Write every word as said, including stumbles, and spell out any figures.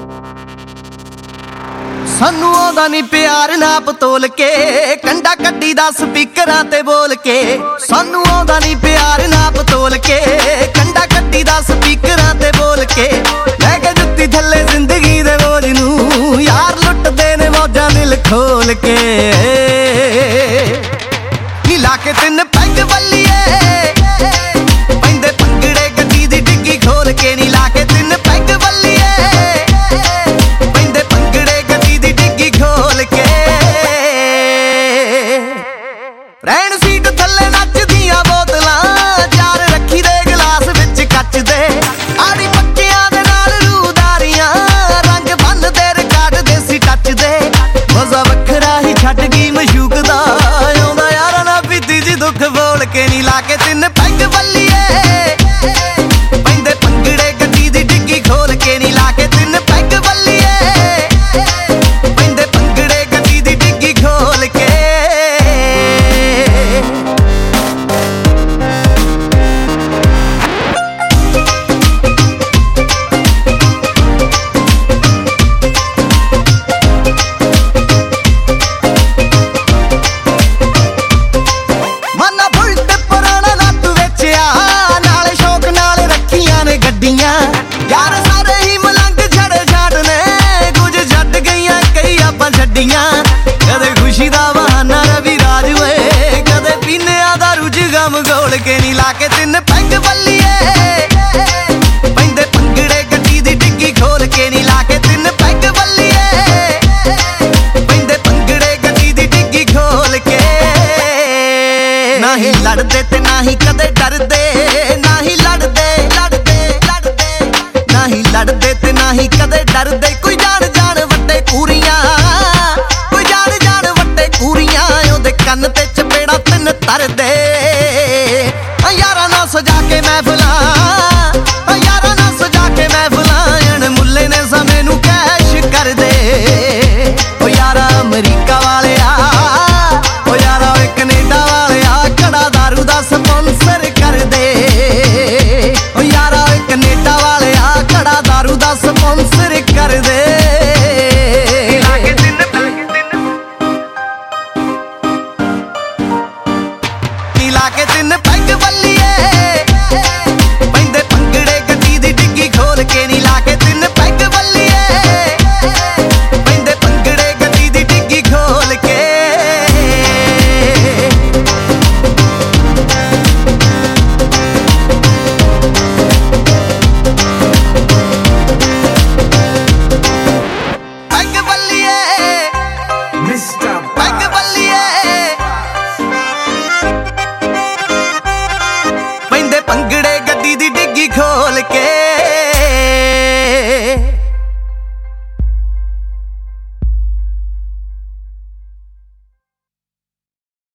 सानू आउंदा नी प्यार नाप तोल के, कंडा कड्डी दा स्पीकरां ते बोल के। सानू आउंदा नी प्यार नाप तोल के, कंडा कड्डी दा स्पीकरां ते बोल के। लैके जुत्ती थल्ले जिंदगी दे बोझ नू, यार लुटदे ने मौजां दिल खोल के। नी लाके तिन पैग वल्लीए, पैंदे पंगड़े गड्डी दी डिग्गी खोल के। नी लाके तिन पैग वल्लीए, पैंदे पंगड़े गड्डी दी डिग्गी खोल के। रैन सीट थल्ले नचदियां बोतलां, चार रखी दे गिलास विच कच दे। आड़ी पक्कियां दे नाल रूदारियां, रंग बन दे रिकार्ड देसी टच दे। मजा वखरा ही छड्ड गई मशूक दा, आउंदा यारा ना पीती जी दुख बोल के। नी लाके तिन पैग वल्लीए, पैंदे पंगड़े गड्डी दी डिग्गी खोल के। नी लाके तिन पैग वल्लीए, पैंदे पंगड़े गड्डी दी डिग्गी खोल के। मना बुलट पुराना नट वेचिया, नाल शौक नाल रखियां ने गड्डियां। यार सारे ही मलंग छड़े छाड़ ने, कुछ छड्ड गईयां कई आपां छड्डियां। कदे खुशी दा बहाना रवि राज होए, कदे पीनेआं दा रुझ गम घोल के। नी लाके तिन पैग वल्लीए, पैंदे पंगड़े गड्डी दी डिग्गी खोल के। नी लाके तिन पैग वल्लीए, पैंदे पंगड़े गड्डी दी डिग्गी खोल के। ना ही लड़दे ते ना ही कदे डरदे, ना ही लड़दे लड़दे लड़दे, ना ही लड़दे ते ना ही कदे डरदे। कोई जाने